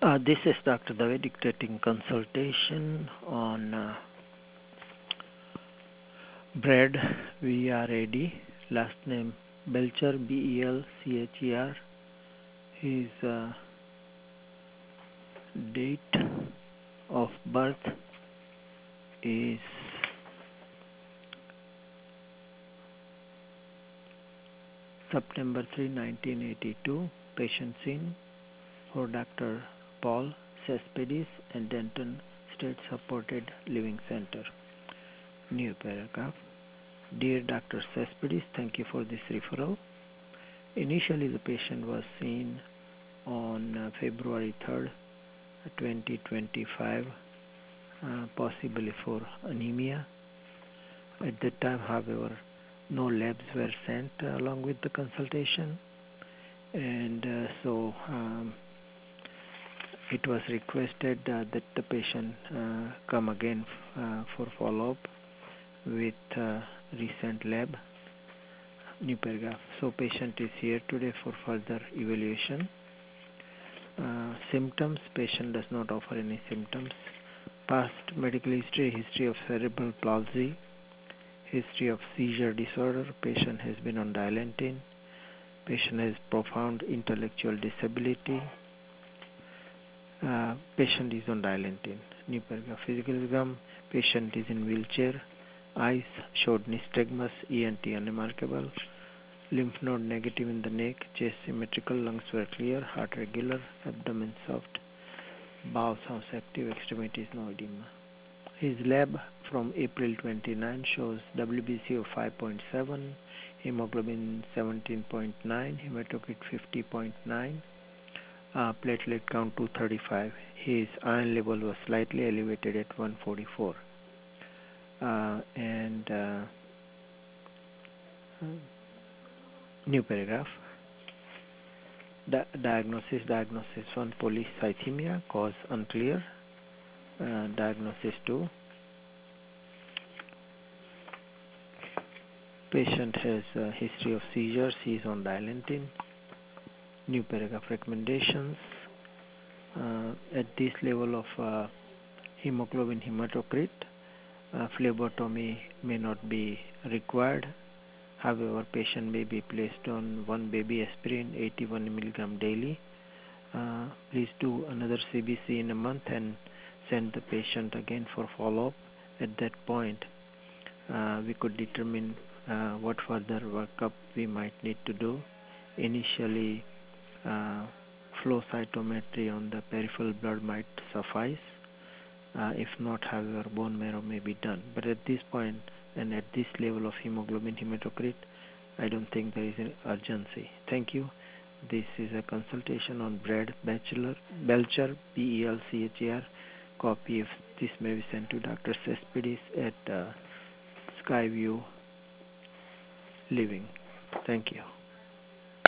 This is Dr. Dave dictating consultation on Brad, VRAD, last name Belcher, BELCHER. His date of birth is September 3, 1982. Patient seen for Dr. Paul Cespedes and Denton State Supported Living Center. New paragraph. Dear Dr. Cespedes, thank you for this referral. Initially, the patient was seen on February 3rd, 2025, possibly for anemia. At that time, however, no labs were sent along with the consultation, and so it was requested that the patient come again for follow-up with recent lab. New paragraph. So patient is here today for further evaluation. Symptoms. Patient does not offer any symptoms. Past medical history of cerebral palsy, history of seizure disorder. Patient has been on Dilantin. Patient has profound intellectual disability. Patient is on Dilantin. New paragraph. Physical exam. Patient is in wheelchair. Eyes showed nystagmus, ENT unremarkable. Lymph node negative in the neck, chest symmetrical, lungs were clear, heart regular, abdomen soft, bowel sounds active, extremities no edema. His lab from April 29 shows WBC of 5.7, hemoglobin 17.9, hematocrit 50.9, platelet count 235. His iron level was slightly elevated at 144. New paragraph. Diagnosis 1, polycythemia, cause unclear. Diagnosis 2, patient has a history of seizures, he is on Dilantin. New paragraph. Recommendations. At this level of hemoglobin hematocrit, phlebotomy may not be required. However, patient may be placed on 1 baby aspirin 81 mg daily. Please do another CBC in a month and send the patient again for follow-up. At that point, we could determine what further workup we might need to do. Initially, flow cytometry on the peripheral blood might suffice. If not, however, bone marrow may be done. But at this point and at this level of hemoglobin hematocrit, I don't think there is an urgency. Thank you. This is a consultation on Brad Belcher, BELCHER. Copy of this may be sent to Dr. Cespedes at Skyview Living. Thank you.